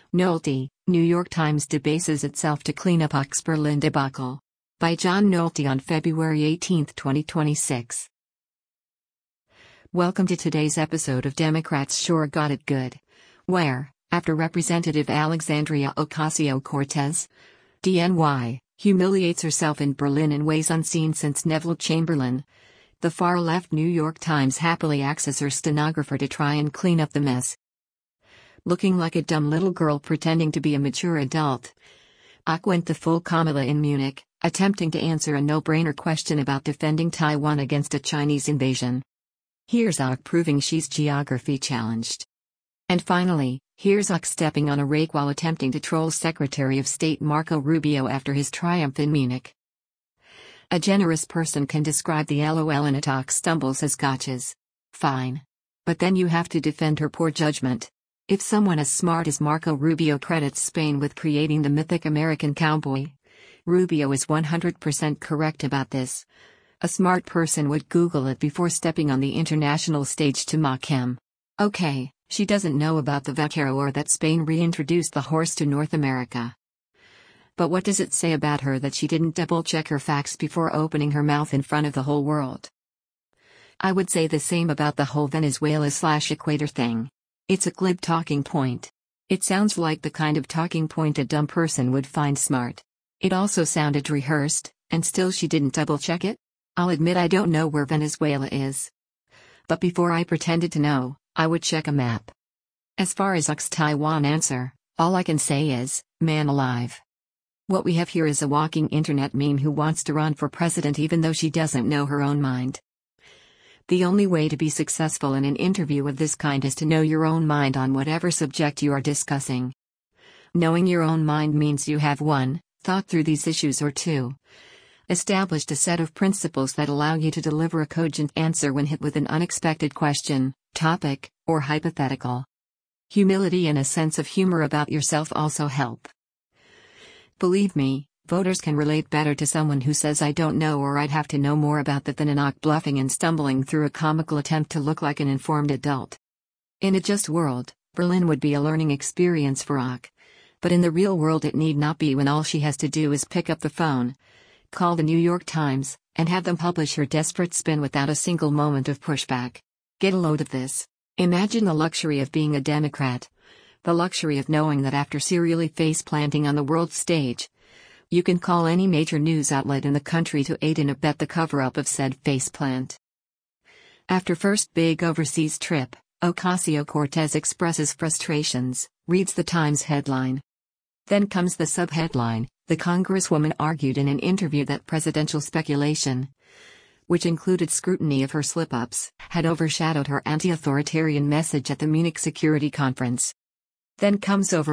Nolte, New York Times debases itself to clean up Ock's Berlin debacle. By John Nolte on February 18, 2026. Welcome to today's episode of Democrats Sure Got It Good, where, after Representative Alexandria Ocasio-Cortez, DNY, humiliates herself in Berlin in ways unseen since Neville Chamberlain, the far-left New York Times happily acts as her stenographer to try and clean up the mess. Looking like a dumb little girl pretending to be a mature adult, Ock went the full Kamala in Munich, attempting to answer a no-brainer question about defending Taiwan against a Chinese invasion. Here's Ock proving she's geography challenged. And finally, here's Ock stepping on a rake while attempting to troll Secretary of State Marco Rubio after his triumph in Munich. A generous person can describe the LOL in Ock stumbles as gotchas. Fine. But then you have to defend her poor judgment. If someone as smart as Marco Rubio credits Spain with creating the mythic American cowboy, Rubio is 100% correct about this. A smart person would Google it before stepping on the international stage to mock him. Okay, she doesn't know about the vaquero or that Spain reintroduced the horse to North America. But what does it say about her that she didn't double-check her facts before opening her mouth in front of the whole world? I would say the same about the whole Venezuela/Equator thing. It's a glib talking point. It sounds like the kind of talking point a dumb person would find smart. It also sounded rehearsed, and still she didn't double-check it? I'll admit I don't know where Venezuela is. But before I pretended to know, I would check a map. As far as Ock's Taiwan answer, all I can say is, man alive. What we have here is a walking internet meme who wants to run for president even though she doesn't know her own mind. The only way to be successful in an interview of this kind is to know your own mind on whatever subject you are discussing. Knowing your own mind means you have 1. Thought through these issues, or 2. Established a set of principles that allow you to deliver a cogent answer when hit with an unexpected question, topic, or hypothetical. Humility and a sense of humor about yourself also help. Believe me, voters can relate better to someone who says I don't know or I'd have to know more about that than an Ock bluffing and stumbling through a comical attempt to look like an informed adult. In a just world, Berlin would be a learning experience for Ock. But in the real world it need not be when all she has to do is pick up the phone, call the New York Times, and have them publish her desperate spin without a single moment of pushback. Get a load of this. Imagine the luxury of being a Democrat. The luxury of knowing that after serially face-planting on the world stage, you can call any major news outlet in the country to aid and abet the cover-up of said faceplant. After first big overseas trip, Ocasio-Cortez expresses frustrations, reads the Times headline. Then comes the subheadline: the Congresswoman argued in an interview that presidential speculation, which included scrutiny of her slip-ups, had overshadowed her anti-authoritarian message at the Munich Security Conference. Then comes over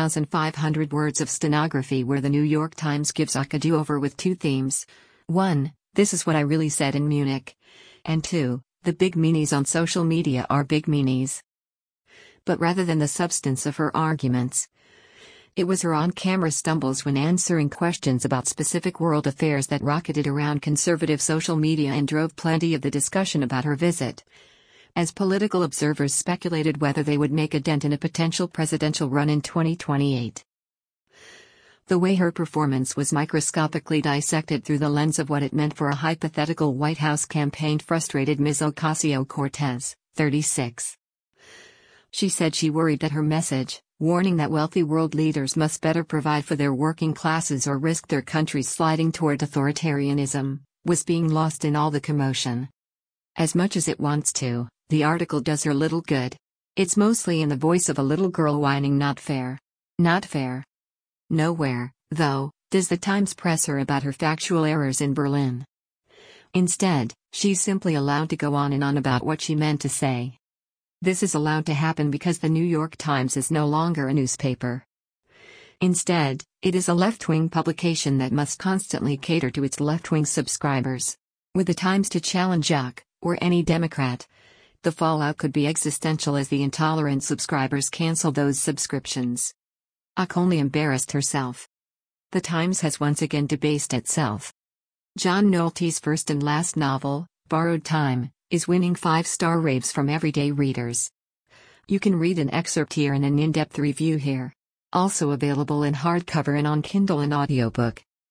1,500 words of stenography where the New York Times gives Ock a do-over with 2 themes. 1. This is what I really said in Munich. And 2. The big meanies on social media are big meanies. But rather than the substance of her arguments, it was her on-camera stumbles when answering questions about specific world affairs that rocketed around conservative social media and drove plenty of the discussion about her visit, as political observers speculated whether they would make a dent in a potential presidential run in 2028. The way her performance was microscopically dissected through the lens of what it meant for a hypothetical White House campaign frustrated Ms. Ocasio-Cortez, 36. She said she worried that her message, warning that wealthy world leaders must better provide for their working classes or risk their countries sliding toward authoritarianism, was being lost in all the commotion. As much as it wants to, the article does her little good. It's mostly in the voice of a little girl whining not fair. Not fair. Nowhere, though, does the Times press her about her factual errors in Berlin. Instead, she's simply allowed to go on and on about what she meant to say. This is allowed to happen because the New York Times is no longer a newspaper. Instead, it is a left-wing publication that must constantly cater to its left-wing subscribers. With the Times to challenge Ock, or any Democrat, the fallout could be existential as the intolerant subscribers cancel those subscriptions. Ock only embarrassed herself. The Times has once again debased itself. John Nolte's first and last novel, Borrowed Time, is winning 5-star raves from everyday readers. You can read an excerpt here and an in-depth review here. Also available in hardcover and on Kindle and audiobook.